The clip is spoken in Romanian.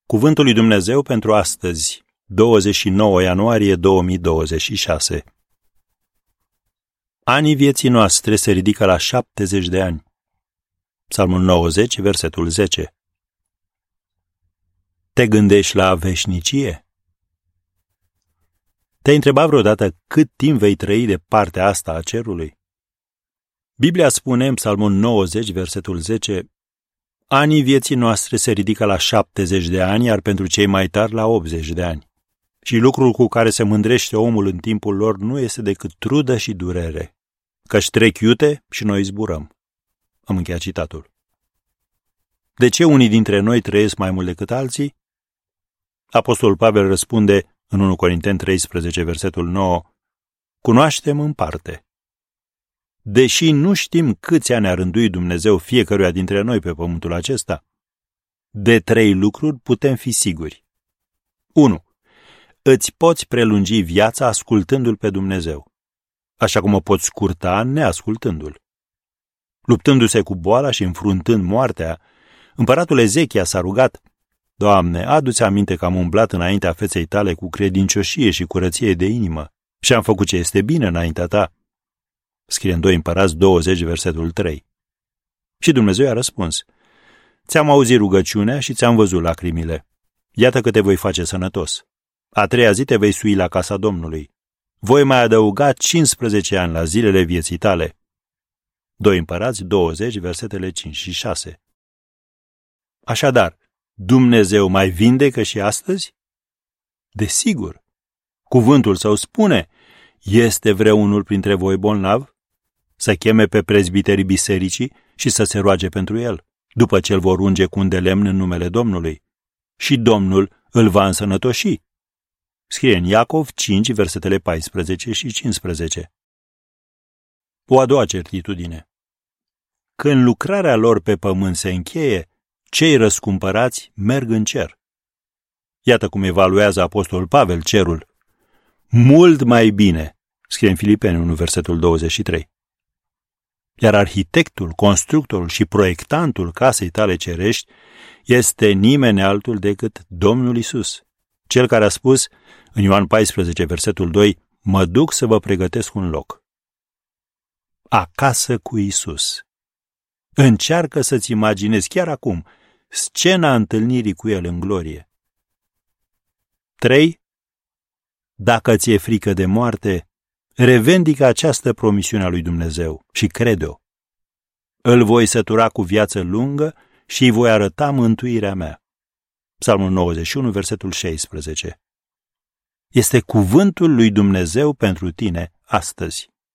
Cuvântul lui Dumnezeu pentru astăzi, 29 ianuarie 2026. Anii vieții noastre se ridică la 70 de ani. Psalmul 90, versetul 10. Te gândești la veșnicie? Te-ai întrebat vreodată cât timp vei trăi de partea asta a cerului? Biblia spune în Psalmul 90, versetul 10, anii vieții noastre se ridică la 70 de ani, iar pentru cei mai tari la 80 de ani. Și lucrul cu care se mândrește omul în timpul lor nu este decât trudă și durere, căci trec iute și noi zburăm. Am încheiat citatul. De ce unii dintre noi trăiesc mai mult decât alții? Apostolul Pavel răspunde în 1 Corinteni 13, versetul 9, cunoaștem în parte. Deși nu știm câți ani a rânduit Dumnezeu fiecăruia dintre noi pe pământul acesta, de 3 lucruri putem fi siguri. 1. Îți poți prelungi viața ascultându-L pe Dumnezeu, așa cum o poți scurta neascultându-L. Luptându-se cu boala și înfruntând moartea, împăratul Ezechia s-a rugat, Doamne, adu-ți aminte că am umblat înaintea feței tale cu credincioșie și curăție de inimă și am făcut ce este bine înaintea ta. Scrie în 2 Împărați 20, versetul 3. Și Dumnezeu i-a răspuns, ți-am auzit rugăciunea și ți-am văzut lacrimile. Iată că te voi face sănătos. A 3-a zi te vei sui la casa Domnului. Voi mai adăuga 15 ani la zilele vieții tale. 2 Împărați 20, versetele 5 și 6. Așadar, Dumnezeu mai vindecă și astăzi? Desigur. Cuvântul său spune, este vreunul printre voi bolnav? Să cheme pe prezbiterii bisericii și să se roage pentru el, după ce îl vor unge cu un de lemn în numele Domnului. Și Domnul îl va însănătoși. Scrie în Iacov 5, versetele 14 și 15. O a doua certitudine. Când lucrarea lor pe pământ se încheie, cei răscumpărați merg în cer. Iată cum evaluează apostolul Pavel cerul. Mult mai bine, scrie în Filipeni 1, versetul 23. Iar arhitectul, constructorul și proiectantul casei tale cerești este nimeni altul decât Domnul Isus, cel care a spus în Ioan 14, versetul 2, mă duc să vă pregătesc un loc. Acasă cu Isus. Încearcă să-ți imaginezi chiar acum scena întâlnirii cu El în glorie. 3. Dacă ți-e frică de moarte, revendică această promisiune a lui Dumnezeu și crede-o. Îl voi sătura cu viață lungă și îi voi arăta mântuirea mea. Psalmul 91, versetul 16. Este cuvântul lui Dumnezeu pentru tine astăzi.